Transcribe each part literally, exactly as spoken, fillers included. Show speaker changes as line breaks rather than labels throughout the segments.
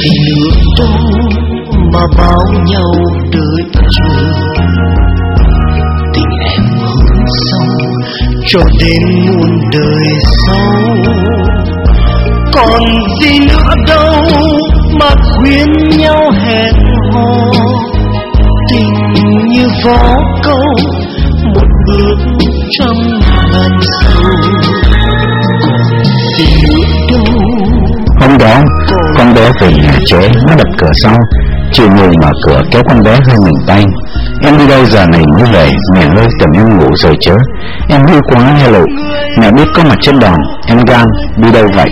Thì nữa đâu mà bao nhau đợi chờ, tình em hướng sâu cho đến muôn đời sau. Còn gì nữa đâu mà khuyên nhau hẹn hò, tình như vó câu một bước trăm ngàn sâu. Còn gì nữa đâu.
Hôm đó con bé về nhà trễ, nó đập cửa sau, chiều người mở cửa kéo con bé hơi ngừng tay. Em đi đâu giờ này mới về? Mẹ ơi, tưởng em ngủ rồi chứ. Em vui quá nghe lộ. Mẹ biết có mặt trên đòn. Em gan, đi đâu vậy?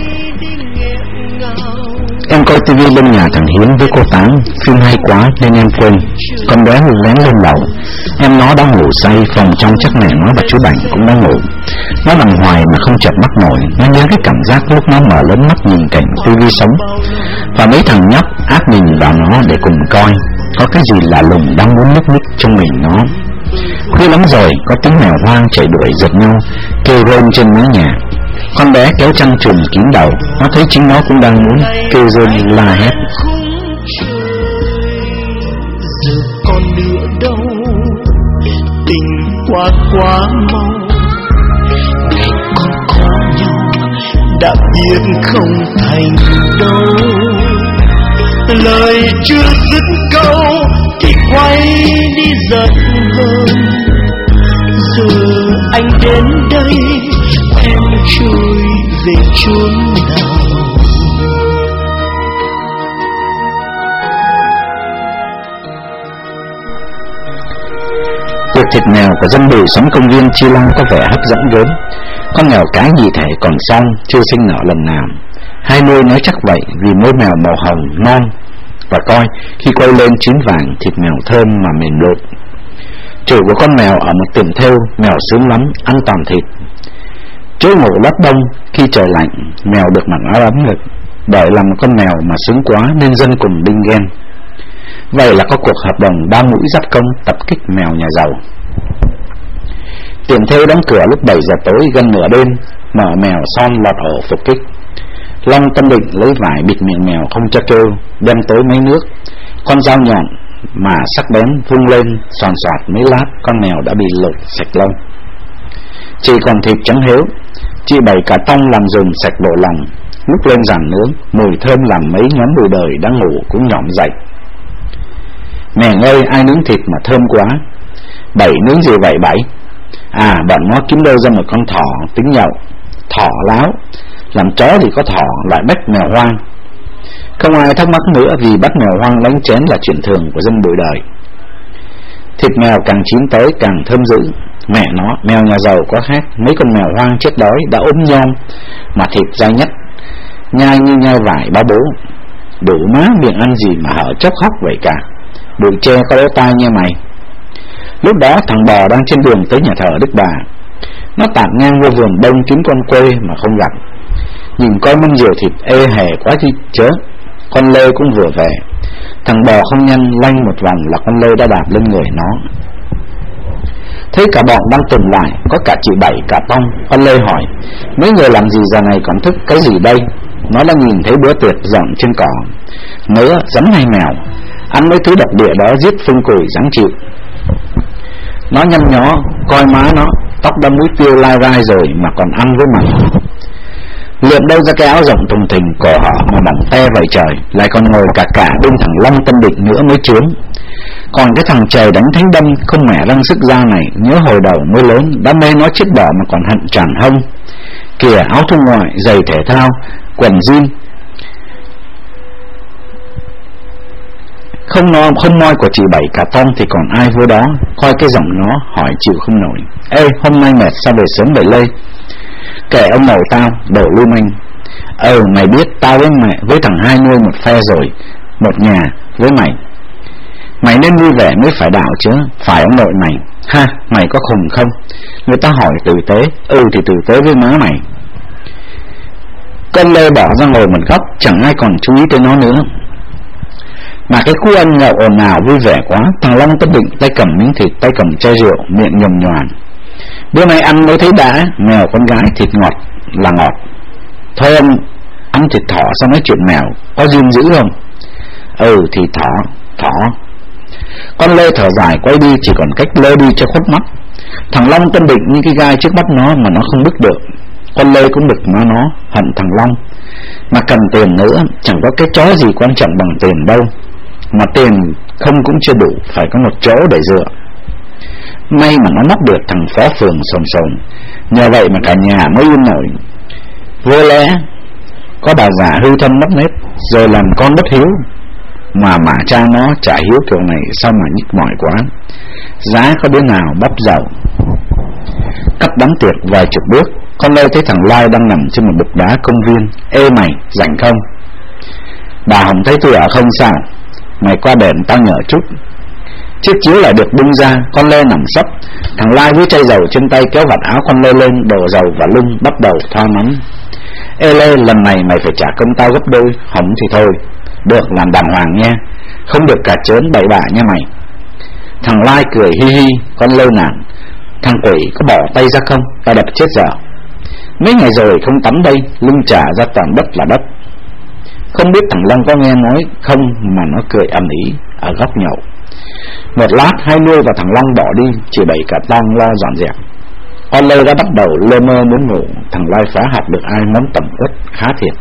Em coi tivi bên nhà thằng Hiến với cô Tám, phim hay quá nên em quên. Con bé lén lên lầu. Em nó đang ngủ say, phòng trong chắc mẹ nó và chú Bảnh cũng đang ngủ. Nó nằm hoài mà không chợp mắt nổi. Nó nhớ cái cảm giác lúc nó mở lớn mắt nhìn cảnh tivi sống, và mấy thằng nhóc áp mình vào nó để cùng coi có cái gì lạ lùng đang muốn núp ních trong mình nó. Khuya lắm rồi, có tiếng mèo hoang chạy đuổi giật nhau, kêu rên trên mái nhà. Con bé kéo chăn trùm kín đầu, nó thấy chính nó cũng đang muốn kêu rên la hét.
Giờ còn nữa đâu, tình qua quá mau. Ngày còn có nhau đã biết không thành đâu. Lời chưa dứt câu thì quay đi giận hơn. Giờ anh đến đây, em trôi về chốn nào?
Tiệc thịt mèo của dân bùi sống công viên Chi Lăng có vẻ hấp dẫn gớm. Con mèo cái nhị thể còn xong, chưa sinh nở lần nào. Hai nuôi nói chắc vậy vì môi mèo màu hồng non, và coi khi quay lên chín vàng, thịt mèo thơm mà mềm lộn. Chủ của con mèo ở một tiệm thêu, mèo sướng lắm, ăn toàn thịt. Chỗ ngủ lót đông, khi trời lạnh, mèo được mặc áo ấm ngực. Bởi làm con mèo mà sướng quá nên dân cùng đinh ghen. Vậy là có cuộc hợp đồng ba mũi giáp công tập kích mèo nhà giàu. Tiệm thêu đóng cửa lúc bảy giờ tối gần nửa đêm, mở mèo son lọt ổ phục kích. Long Tâm Định lấy vải bịt miệng mèo không cho kêu, đem tới mấy nước. Con dao nhọn mà sắc bén vung lên, xoàn xoạt mấy lát, con mèo đã bị lột sạch lông. Chỉ còn thịt trắng héo. Chị bày cả tông làm dùng sạch bộ lòng, lúc lên giàn nướng, mùi thơm làm mấy nhóm bùi đời đang ngủ cũng nhỏm dậy. Mẹ ơi, ai nướng thịt mà thơm quá. Bảy nướng gì vậy Bảy? À, bọn nó kiếm đâu ra một con thỏ tính nhậu. Thỏ láo, làm chó thì có thỏ lại bắt mèo hoang. Không ai thắc mắc nữa vì bắt mèo hoang đánh chén là chuyện thường của dân bụi đời. Thịt mèo càng chín tới càng thơm dữ. Mẹ nó, mèo nhà giàu có khác. Mấy con mèo hoang chết đói đã ốm nhom mà thịt dai nhất, nhai như nhai vải báo bố. Đủ má miệng ăn gì mà hở chốc khóc vậy cả. Bụi tre có lỗ tai nha mày. Lúc đó thằng bò đang trên đường tới nhà thờ Đức Bà. Nó tạt ngang vô vườn đông kín con quê mà không gặp. Nhìn coi mâm rượu thịt ê hề quá chi chớ. Con lê cũng vừa về. Thằng bò không nhanh lanh một vòng là con lê đã đạp lên người nó. Thấy cả bọn đang tùng lại, có cả chị Bảy cả Tông. Con lê hỏi: mấy người làm gì giờ này còn thức cái gì đây? Nó đã nhìn thấy bữa tiệc dọn trên cỏ. Nứa, rắn hay mèo, ăn mấy thứ độc địa đó giết phương củi dáng chịu. Nó nhăn nhó, coi má nó, tóc đã mũi tiêu lai rai rồi mà còn ăn với mặt. Lượm đâu ra cái áo rộng thùng thình, cổ họ mà bỏng te vậy trời, lại còn ngồi cả cả bên thằng Long Tâm Định nữa mới chướng. Còn cái thằng trời đánh thánh đâm không mẻ răng sức da này, nhớ hồi đầu mới lớn đã mê nó chết bỏ mà còn hận tràn hông. Kìa, áo thun ngoại, giày thể thao, quần jean, không no không moi của chị Bảy cả Tông thì còn ai vô đó. Coi cái giọng nó hỏi chịu không nổi: ê, hôm nay mệt sao về sớm vậy Lê? Kể ông nội tao, đổ lưu manh. Ờ, mày biết tao với mẹ với thằng hai nuôi một phe rồi, một nhà với mày. Mày nên vui vẻ mới phải đạo chứ, phải ông nội mày. Ha, mày có khùng không? Người ta hỏi tử tế, ừ thì tử tế với má mày. Con Lê bỏ ra ngồi một góc, chẳng ai còn chú ý tới nó nữa. Mà cái khu ăn nhậu ồn ào vui vẻ quá. Thằng Long Tâm Định tay cầm miếng thịt, tay cầm chai rượu, miệng nhồm nhoàn. Bữa nay ăn mới thấy đã, mèo con gái thịt ngọt là ngọt. Thôi ông, ăn thịt thỏ sao nói chuyện mèo, có duyên dữ không? Ừ thì thỏ, thỏ. Con Lê thở dài quay đi, chỉ còn cách lơ đi cho khuất mắt. Thằng Long Tân Định như cái gai trước mắt nó mà nó không bứt được. Con Lê cũng bực nó, nó hận thằng Long. Mà cần tiền nữa, chẳng có cái chó gì quan trọng bằng tiền đâu. Mà tiền không cũng chưa đủ, phải có một chỗ để dựa. May mà nó móc được thằng phó phường sồn sồn, nhờ vậy mà cả nhà mới yên nổi. Vô lẽ có bà già hư thân mất nết, rồi làm con bất hiếu. Mà mà cha nó chả hiếu kiểu này sao mà nhức mỏi quá. Giá có đứa nào bắp dầu. Cắt đám tiệc vài chục bước, con Lê thấy thằng Lai đang nằm trên một bục đá công viên. Ê mày, rảnh không? Bà Hồng thấy tôi ở không sao? Mày qua đèn tao nhờ chút. Chiếc chiếu lại được bung ra, con Lê nằm sấp. Thằng Lai với chai dầu trên tay kéo vạt áo con Lê lên, đổ dầu vào lưng, bắt đầu thoa mắm. Ê Lê, lần này mày phải trả công tao gấp đôi. Hỏng thì thôi, được làm đàng hoàng nha, không được cả trớn bậy bạ nha mày. Thằng Lai cười hi hi. Con Lê nản: thằng quỷ có bỏ tay ra không, tao đập chết dở. Mấy ngày rồi không tắm đây, lưng trả ra toàn đất là đất. Không biết thằng Long có nghe nói không mà nó cười ầm ĩ ở góc nhậu. Một lát hai nuôi và thằng Long bỏ đi, chỉ bày cả tang lo dọn dẹp. Con Lê đã bắt đầu lơ mơ muốn ngủ. Thằng Lai phá hạt được ai món tẩm quất khá thiệt.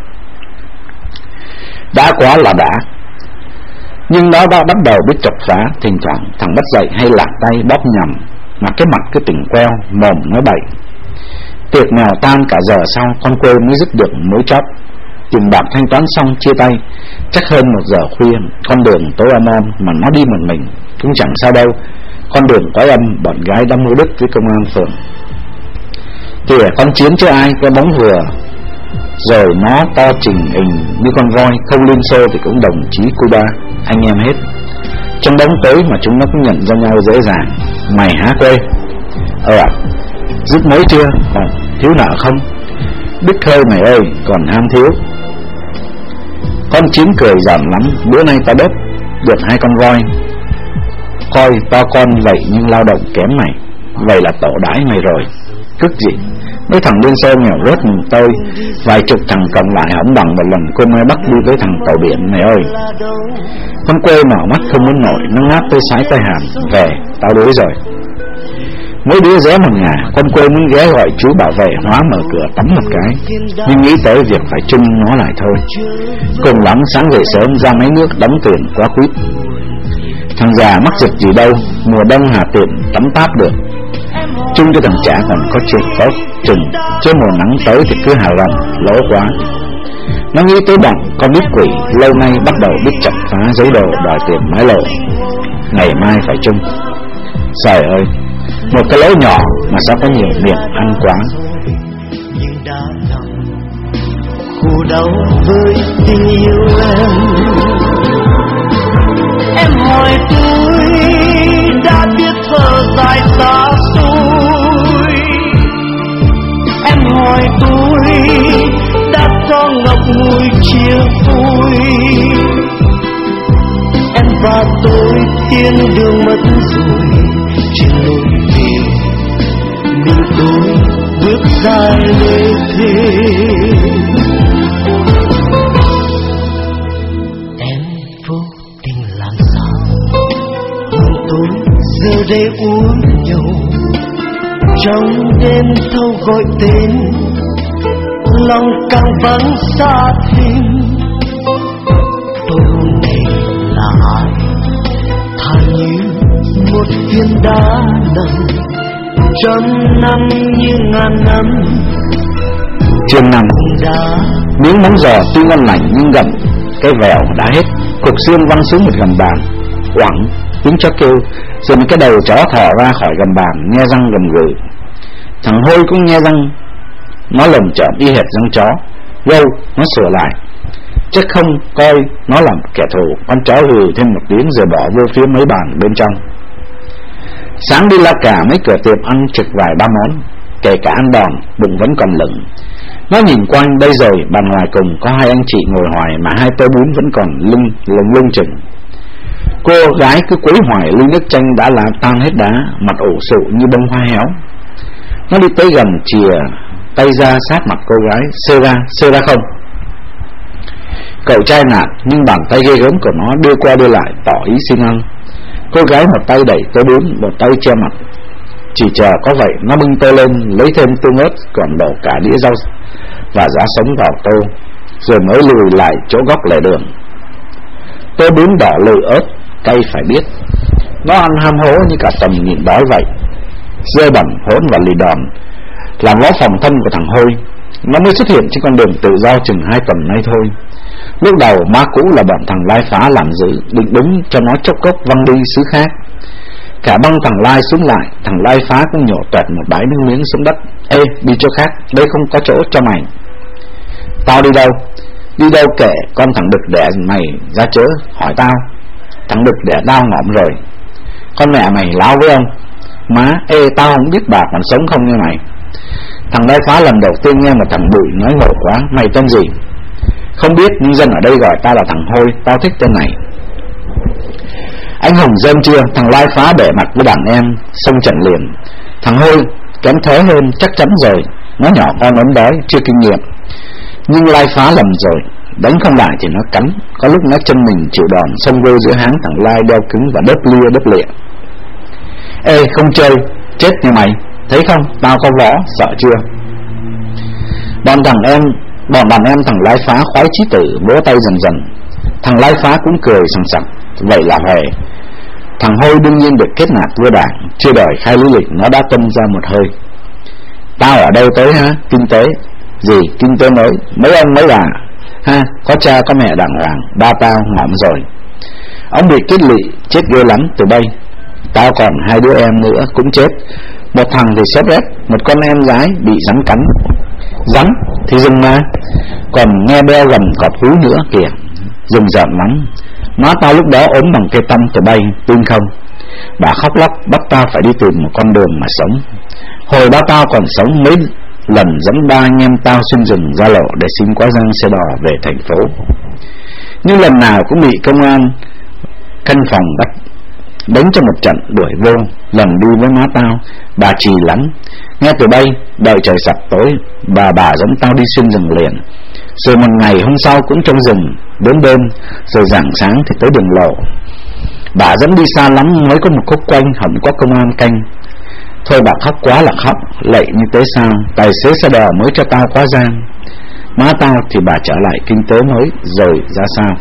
Đã quá là đã, nhưng nó đã bắt đầu biết chọc phá. Thỉnh thoảng thằng bắt dậy hay lạc tay bóp nhầm, mà cái mặt cứ tỉnh queo, mồm nói bậy. Tiệc nào tan cả giờ sau, con quê mới dứt được mối chót. Tiền bạc thanh toán xong chia tay, chắc hơn một giờ khuya. Con đường tối om om mà nó đi một mình cũng chẳng sao đâu. Con đường quái âm, bọn gái đã mua đứt với công an phường. Kìa con Chiến chứ ai, cái bóng vừa rồi nó to trình hình như con voi, không liên xô thì cũng đồng chí Cuba, anh em hết. Trong bóng tối mà chúng nó cũng nhận ra nhau dễ dàng. Mày hả quê? Ờ à, dứt mối chưa? Còn thiếu nợ không? Đức hơi mày ơi, còn ham thiếu. Con Chiến cười giòn lắm. Bữa nay tao đớp được hai con voi. Coi to con vậy nhưng lao động kém mày. Vậy là tổ đái mày rồi. Cức gì? Mấy thằng Liên Xô nghèo rớt mình tôi. Vài chục thằng cộng lại hổng bằng một lần cô mới bắt đi với thằng tàu biển mày ơi. Con quê mở mắt không muốn nổi, nó ngáp tới sái tay hàm. Về, tao đuổi rồi. Mỗi đứa rẽ một nhà, con quê muốn ghé gọi chú bảo vệ hóa mở cửa tắm một cái, nhưng nghĩ tới việc phải chung nó lại thôi. Cùng lắm sáng dậy sớm ra mấy nước đóng tiền quá quýt. Thằng già mắc dịch gì đâu, mùa đông hà tiện tắm táp được. Chung cho thằng trẻ còn có chuyện có chừng, chứ mùa nắng tới thì cứ hà rầm, lỗ quá. Nó nghĩ tới bọn con biết quỷ lâu nay bắt đầu biết chặt phá giấy đồ đòi tiền mái lộ. Ngày mai phải chung. Trời ơi, một cái lỗ nhỏ mà sao có nhiều miệng ăn quá.
Nhưng đã lòng khổ đau với tình yêu em. Em hỏi tôi đã biết thở dài xa xôi. Em hỏi tôi đã có ngọc ngùi chia phôi. Em và tôi thiên đường mất rồi. Trên lối về mình tôi bước ra lối thế. Em vô tình làm sao hồn tôi giờ đây uống nhau. Trong đêm thâu gọi tên lòng càng vắng xa thêm. Tôi hôm nay là ai thà như một viên đá nằm trăm năm như ngàn năm.
Chương năm. Miếng móng giò tuy ngon lành nhưng gặm cái vẻo đã hết, cục xương văng xuống một gầm bàn. Oảng tiếng chó kêu, rồi một cái đầu chó thò ra khỏi gầm bàn, nghe răng gầm gừ. Thằng Hôi cũng nghe răng, nó lầm chởm y hệt răng chó. Gâu nó sửa lại, chắc không coi nó làm kẻ thù. Con chó hừ thêm một tiếng rồi bỏ vô phía mấy bàn bên trong. Sáng đi la cả mấy cửa tiệm ăn trực vài ba món, kể cả ăn đòn, bụng vẫn còn lửng. Nó nhìn quanh, đây rồi bàn ngoài cùng có hai anh chị ngồi hoài mà hai tô bún vẫn còn lưng lưng lưng chừng. Cô gái cứ quấy hoài ly nước chanh đã làm tan hết đá, mặt ủ sụ như bông hoa héo. Nó đi tới gần chìa tay ra sát mặt cô gái, xê ra, xê ra không. Cậu trai nạt, nhưng bàn tay ghê gớm của nó đưa qua đưa lại tỏ ý xin ăn. Cô gái một tay đẩy tô bún, một tay che mặt. Chỉ chờ có vậy nó bưng tô lên, lấy thêm tương ớt, còn đổ cả đĩa rau và giá sống vào tô, rồi mới lùi lại chỗ góc lề đường. Tô bún đỏ lừ ớt, cay phải biết. Nó ăn ham hố như cả tầm nhịn đói vậy, rơi bẩn hỗn và lì đòn, làm ngó phòng thân của thằng Hôi. Nó mới xuất hiện trên con đường tự do chừng hai tuần nay thôi. Lúc đầu má cũ là bọn thằng Lai Phá làm giữ, định đúng cho nó chốc cốc văng đi xứ khác. Cả băng thằng Lai xuống lại, thằng Lai Phá cũng nhổ toẹt một bãi nước miếng xuống đất. Ê, đi chỗ khác, đây không có chỗ cho mày. Tao đi đâu? Đi đâu kệ, con thằng đực đẻ mày ra chớ, hỏi tao. Thằng đực đẻ tao ngõm rồi. Con mẹ mày láo với ông. Má, ê, tao không biết bà còn sống không nghe mày. Thằng Lai Phá lần đầu tiên nghe một thằng bụi nói ngộ quá. Mày tên gì? Không biết, nhưng dân ở đây gọi tao là thằng Hôi. Tao thích tên này. Anh Hồng dơm chưa? Thằng Lai Phá bẻ mặt với đàn em, xông trận liền. Thằng Hôi kém thế hơn chắc chắn rồi. Nó nhỏ con ốm đói, chưa kinh nghiệm. Nhưng Lai Phá lầm rồi. Đánh không lại thì nó cắn. Có lúc nó chân mình chịu đòn, xông vô giữa háng thằng Lai đeo cứng và đớp lia đớp lịa. Ê, không chơi, chết như mày. Thấy không, tao có võ, sợ chưa? Bọn thằng em Bọn đàn em thằng Lai Phá khoái chí tử, vỗ tay dần dần. Thằng Lai Phá cũng cười sằng sặc. Vậy là Huệ. Thằng Hôi đương nhiên được kết nạp vua đảng. Chưa đòi khai lý lịch, nó đã tung ra một hơi. Tao ở đâu tới hả? Kinh tế. Gì? Kinh tế mới? Mấy ông mấy bà? Ha, có cha có mẹ đàng hoàng. Ba tao ngõm rồi. Ông bị kết lị, chết ghê lắm từ đây. Tao còn hai đứa em nữa cũng chết. Một thằng thì xếp rét, một con em gái bị rắn cắn. Rắn thì dừng mà. Còn nghe beo gần cọp hú nữa kìa. Dừng giận lắm. Má tao lúc đó ốm bằng cây tăm từ bay, tin không? Bà khóc lóc bắt tao phải đi tìm một con đường mà sống. Hồi ba tao còn sống mấy lần dẫn ba anh em tao xuyên rừng ra lộ để xin quá giang xe đò về thành phố. Nhưng lần nào cũng bị công an canh phòng bắt đánh cho một trận đuổi vô. Lần đi với má tao, bà trì lắm. Nghe từ đây, đợi trời sập tối, bà bà dẫn tao đi xuyên rừng liền. Rồi một ngày hôm sau cũng trong rừng, đến đêm, rồi rạng sáng thì tới đường lộ. Bà dẫn đi xa lắm mới có một khúc quanh, hẳn có công an canh. Thôi bà khóc quá là khóc, lạy như thế sao, tài xế xe đò mới cho tao quá giang. Má tao thì bà trở lại kinh tế mới, rồi ra sao?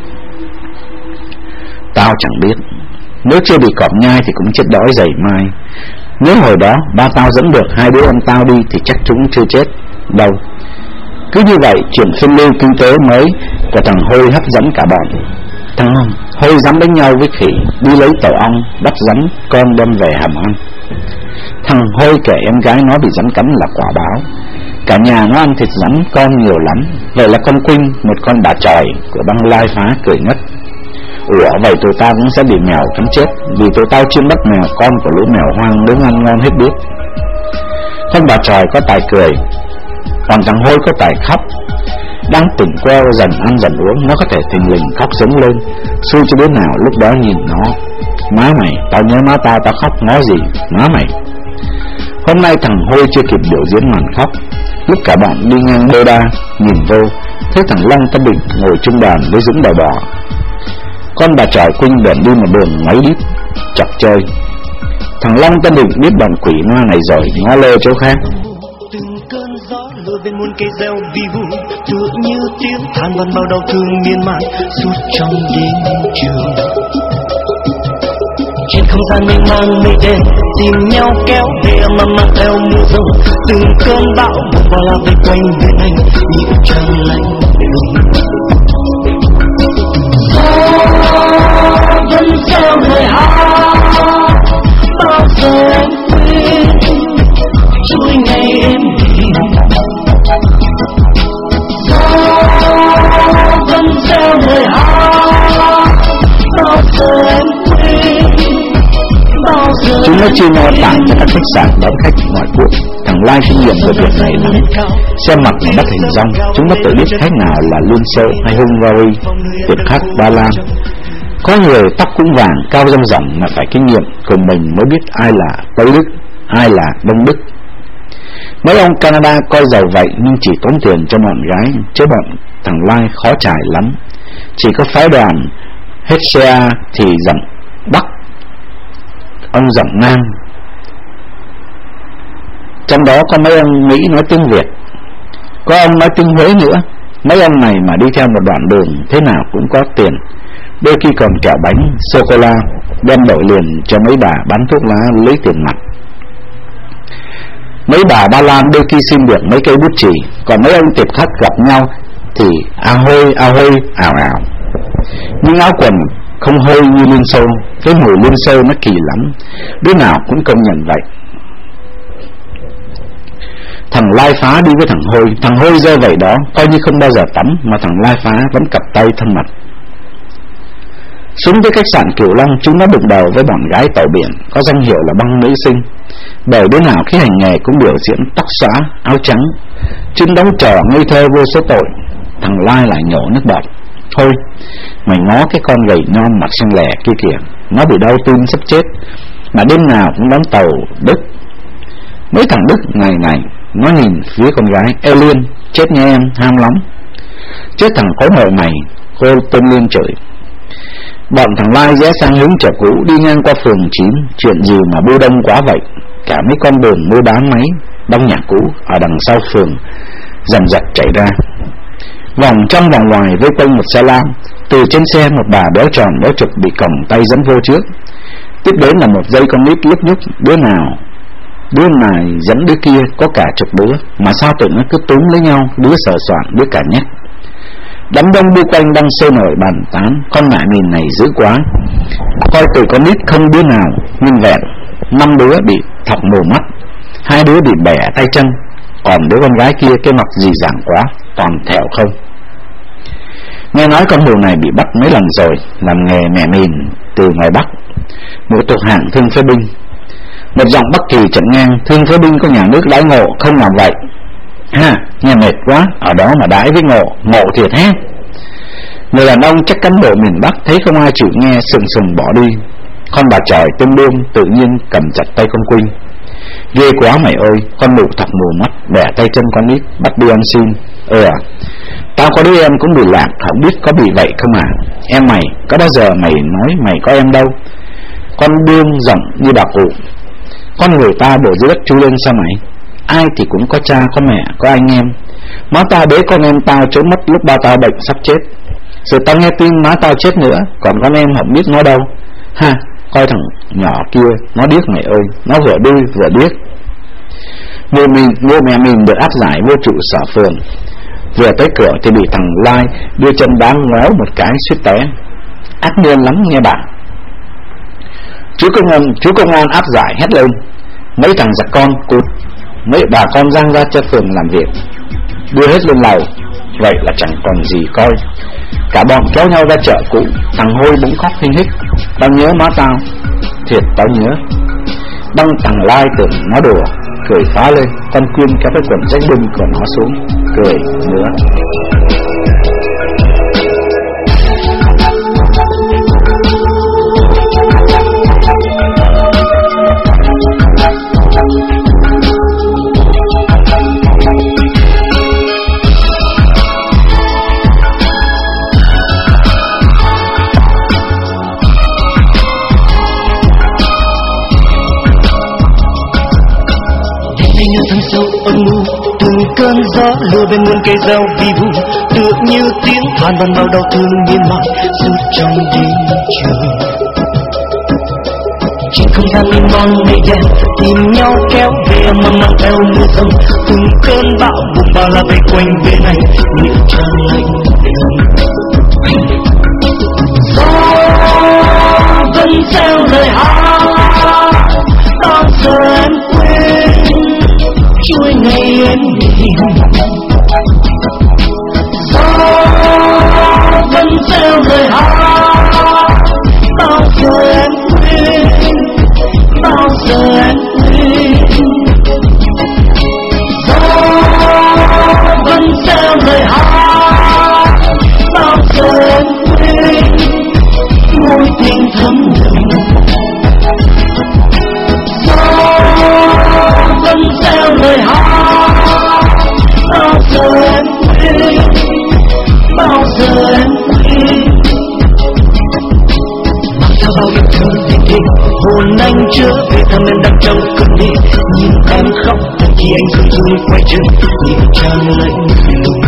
Tao chẳng biết. Nếu chưa bị cọp nhai thì cũng chết đói dày mai. Nếu hồi đó ba tao dẫn được hai đứa ông tao đi thì chắc chúng chưa chết đâu. Cứ như vậy chuyện phiên lưu kinh tế mới của thằng Hôi hấp dẫn cả bọn. Thằng Hôi dám đánh nhau với khỉ, đi lấy tổ ong, bắt rắn con đem về hầm ăn. Thằng Hôi kể em gái nó bị rắn cắn là quả báo. Cả nhà nó ăn thịt rắn con nhiều lắm. Vậy là con Quynh, một con bà tròi của băng Lai Phá cười ngất. Ủa vậy tụi tao cũng sẽ bị mèo cắn chết, vì tụi tao chuyên bắt mèo con của lũ mèo hoang đứng ăn ngon hết biết. Con bà tròi có tài cười, còn thằng Hôi có tài khóc. Đang tỉnh queo dần ăn dần uống, nó có thể thình lình khóc giống lên. Xui cho đứa nào lúc đó nhìn nó. Má mày, tao nhớ má tao, tao khóc ngó gì, má mày. Hôm nay thằng Hôi chưa kịp biểu diễn màn khóc. Lúc cả bọn đi ngang đô đa, nhìn vô, thấy thằng Long Tân Định ngồi chung bàn với Dũng đầu bò. Con bà tròi Quynh bèn đi một đường ngoáy đít chọc chơi. Thằng Long Tân Định biết bọn quỷ ma này rồi, ngó lơ chỗ khác.
Từng cơn gió lùa bên muôn cây reo vi vu, tựa như tiếng than van bao đau thương miên man suốt trong đêm trường. Trên không gian mênh mang mây đen tìm nhau kéo về mà mang theo mưa rông. Từng cơn bão vụt qua la vây quanh bên anh nhịp trăng lạnh lùng. Vẫn treo lời hát bao giờ em quên chuỗi ngày em đi. Vẫn treo lời hát bao giờ em quên.
Chúng nó chia nhau tặng cho các khách sạn đón khách ngoại quốc. Thằng Lai kinh nghiệm về việc này lắm. Xem mặt mà bắt hình dong, chúng nó tự biết khách nào là Liên Xô hay Hungary, tiệm khách Ba Lan. Có người tóc cũng vàng, cao râm rộng mà phải kinh nghiệm, cùng mình mới biết ai là Tây Đức, ai là Đông Đức. Mấy ông Canada coi giàu vậy nhưng chỉ tốn tiền cho bọn gái, chứ bọn thằng Lai khó trải lắm. Chỉ có phái đoàn Hesea thì giọng Bắc, ông giọng Nam. Trong đó có mấy ông Mỹ nói tiếng Việt, có ông nói tiếng Huế nữa. Mấy ông này mà đi theo một đoạn đường thế nào cũng có tiền, đôi khi còn kẹo bánh sô-cô-la đem đổi liền cho mấy bà bán thuốc lá lấy tiền mặt. Mấy bà Ba Lan đôi khi xin được mấy cây bút chì, còn mấy ông tiệp khách gặp nhau thì a hôi a hôi ảo ảo. Nhưng áo quần không hôi như Liên Xô, cái mùi Liên Xô nó kỳ lắm, đứa nào cũng công nhận vậy. Thằng Lai Phá đi với thằng Hôi, thằng Hôi rơi vậy đó, coi như không bao giờ tắm, mà thằng Lai Phá vẫn cặp tay thân mật. Xuống tới khách sạn Cửu Long, chúng nó đụng đầu với bọn gái tàu biển có danh hiệu là băng nữ sinh, bởi đứa nào khi hành nghề cũng biểu diễn tóc xõa, áo trắng. Chúng đóng trò ngây thơ vô số tội. Thằng Lai lại nhổ nước bọt. Thôi, mày ngó cái con gầy non mặt xanh lẻ kia kìa, nó bị đau tim sắp chết, mà đêm nào cũng đón tàu Đức. Mấy thằng Đức ngày ngày nó nhìn phía con gái: Ê Liên, chết nha em, ham lắm. Chết thằng khối hội mày, cô tên Liên chửi. Bọn thằng Lai rẽ sang hướng chợ cũ, đi ngang qua phường chín. Chuyện gì mà bưu đông quá vậy? Cả mấy con đường mua bán máy đóng nhà cũ ở đằng sau phường dần dần chạy ra, vòng trong vòng ngoài vây quanh một xe lam. Từ trên xe một bà béo tròn béo trực bị còng tay dẫn vô trước. Tiếp đến là một dây con nít lúc nhúc, đứa nào đứa này dẫn đứa kia, có cả chục đứa, mà sao tụi nó cứ túm lấy nhau, đứa sờ soạn, đứa cả nhắc. Đám đông đi quanh đang sôi nổi bàn tán. Con mẹ mìn này dữ quá, coi tụi con nít không đứa nào nguyên vẹn. Năm đứa bị thọc mù mắt, hai đứa bị bẻ tay chân, còn đứa con gái kia cái mặt gì dảng quá, toàn thẹo không. Nghe nói con mù này bị bắt mấy lần rồi, làm nghề mẹ mìn từ ngoài Bắc, một thuộc hạng thương phế binh. Một dòng Bắc Kỳ trận ngang, thương phế binh có nhà nước đãi ngộ, không làm vậy. Ha, nghe mệt quá, ở đó mà đãi với ngộ, ngộ thiệt ha. Người đàn ông chắc cán bộ miền Bắc thấy không ai chịu nghe, sừng sừng bỏ đi. Con bà trời tên Đương tự nhiên cầm chặt tay con Quynh. Ghê quá mày ơi, con mụ thọc mù mắt, bẻ tay chân con nít, bắt đi ăn xin. Ừ à, tao có đứa em cũng bị lạc, không biết có bị vậy không à. Em mày, có bao giờ mày nói mày có em đâu? Con Đương giọng như bà cụ. Con người ta đổ dưới đất chui lên sao mày? Ai thì cũng có cha, có mẹ, có anh em. Má tao bế con em tao trốn mất lúc ba tao bệnh sắp chết. Rồi tao nghe tin má tao chết nữa, còn con em không biết nó đâu. Ha, coi thằng nhỏ kia, nó điếc mày ơi, nó vừa đuôi vừa điếc. Vô, mình, vô mẹ mình được áp giải vô trụ sở phường. Vừa tới cửa thì bị thằng Lai đưa chân đá ngéo một cái suýt té. Ác nhiên lắm nghe bạn. Chú công an, chú công an áp giải hét lên. Mấy thằng giặc con cút, mấy bà con giang ra cho phường làm việc, đưa hết lên lầu. Vậy là chẳng còn gì coi. Cả bọn kéo nhau ra chợ cũ. Thằng Hôi bỗng khóc hinh hích. Tao nhớ má tao. Thiệt tao nhớ. Đăng thằng Lai tưởng nó đùa, cười phá lên. Con Quyên kéo cái quần rách bưng của nó xuống, cười nữa.
Như thâm sâu âm mưu, từng cơn gió lùa bên muôn cây rau vi vu, tựa như tiếng than van vào đau thương miên man suốt trong đêm trời. Trên không gian mênh mang mây đen tìm nhau kéo về mà mang theo mưa rông, từng cơn bão bùng bao la vây quanh bên này những tràn lạnh đêm. Gió vẫn treo lời hát, bao giờ em quên chuỗi ngày em nhìn. Gió vẫn treo lời hát, bao giờ em quên, bao giờ em quên. Gió vẫn treo lời hát, tình hồn anh chưa về thăm em đang trong cơn mê. Nhìn em khóc thậm chí anh run run quay chân nhìn trang lạnh lùng.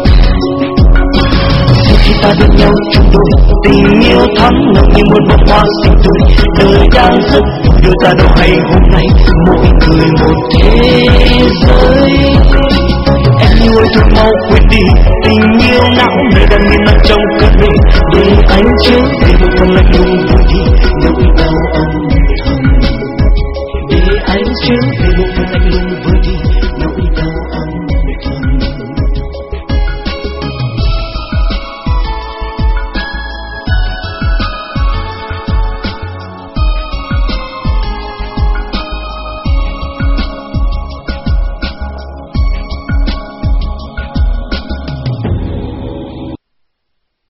Sau khi ta bên nhau chung đôi tình yêu thắm nồng như một bông hoa xinh tươi. Đời đang rất đôi ta đâu hay hôm nay mỗi người một thế giới. Em yêu ơi thôi mau quên đi tình yêu não nơi đang nghiêng nằm trong cơn mê. Để anh chưa